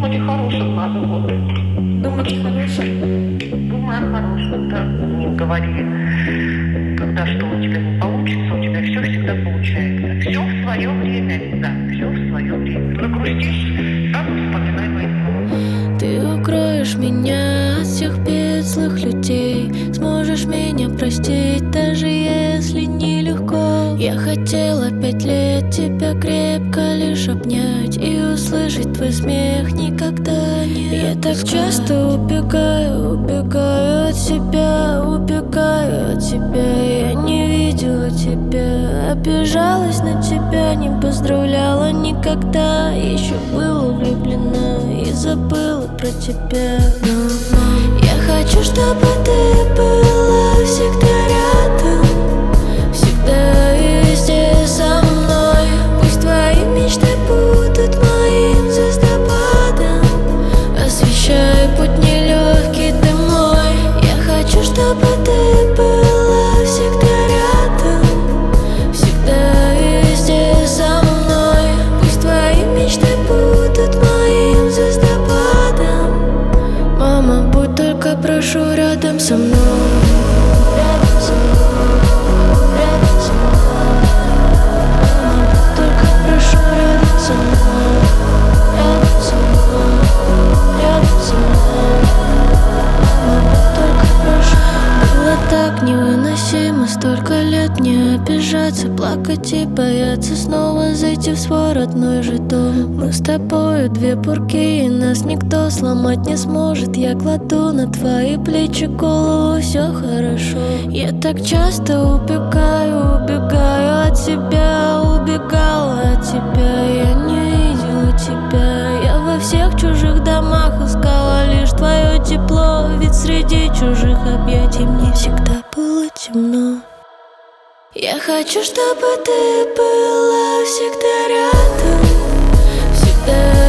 думать о хорошем надо, вот. Думать о хорошем? Думай о хорошем, да. Не говори, когда что у тебя не получится, у тебя все всегда получается. Все в свое время, да, все в свое время. Нагрустишь, сразу вспоминай мои слова. Ты укроешь меня от всех бед злых людей, сможешь меня простить, даже если нелегко. Я хотела 5 лет тебя крепко лишь обнять и услышать твой смех никогда не Я так часто убегаю от себя, убегаю от тебя. Я не видела тебя, обижалась на тебя, не поздравляла никогда. Еще была влюблена и забыла про тебя. Но я хочу, чтобы ты была всегда рядом, всегда и везде со мной. Пусть твои мечты будут моим звездопадом, освещай путь нелегкий ты мой. Я хочу, чтобы ты была всегда рядом, всегда и везде со мной. Пусть твои мечты будут моим звездопадом. Мама, будь только, прошу, рядом со мной. Рядом со мной, рядом со мной. Мама, будь только, прошу, рядом со мной. Рядом со мной, рядом со мной. Мама, будь только, прошу. Было так невыносимо, столько лет не обижаться, плакать и бояться снова зайти в свой родной же дом. Мы с тобою две бурки, и нас никто сломать не сможет. Я кладу на твои плечи голову, все хорошо. Я так часто убегаю от себя, убегала от тебя. Я не видела тебя, я во всех чужих домах искала лишь твое тепло. Ведь среди чужих объятий мне всегда было темно. Я хочу, чтобы ты была всегда рядом, всегда